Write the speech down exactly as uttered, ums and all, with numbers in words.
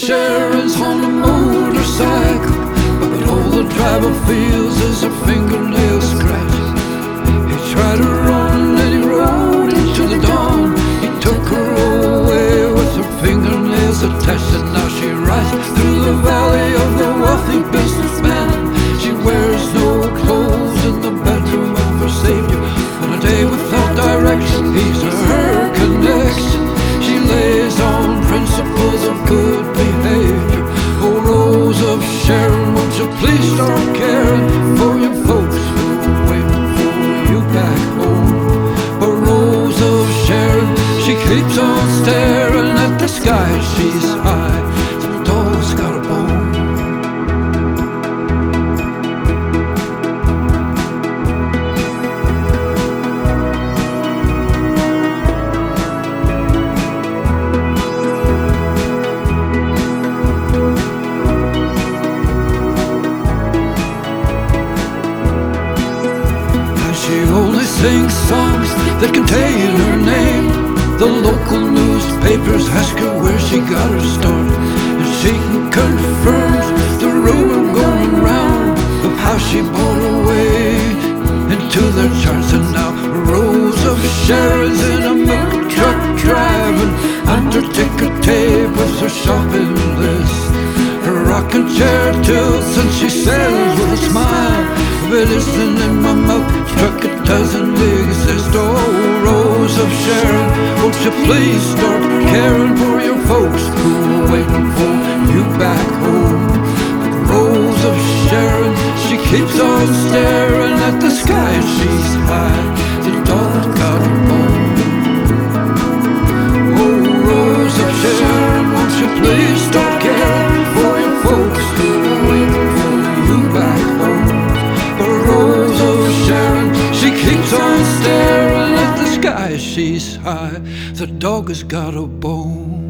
Sharon's on a motorcycle, but all the driver feels is her fingernails scratched. He tried to run and he rode into the dawn. He took her away with her fingernails attached, and now she rides through the valley of the wealthy businessman. She wears no clothes in the bedroom of her savior. On a day without direction, he's her connection. She lays on principles of good behavior. Oh, Rose of Sharon, won't you please start caring for your folks who are waiting for you back home? But Rose of Sharon, she keeps on staring at the sky. She's high, the dog's got a bone. She only sings songs that contain her name. The local newspapers ask her where she got her start, and she confirms the rumor going round of how she bought her way into their charts. And now Rose of Sharon's in a milk truck driving under ticker tape with her shopping list. Her rocking chair tilts and she says with a smile, "It isn't in my milk truck, it doesn't exist." Oh, Rose of Sharon, won't you please start caring for your folks who are waiting for you back home? But Rose of Sharon, she keeps on staring at the sky. She's high, the dog got her bone. Oh, Rose of Sharon, won't you please start caring for your folks who are waiting for you back home? But Rose of Sharon, she keeps on staring at the sky. She's high, the dog has got a bone.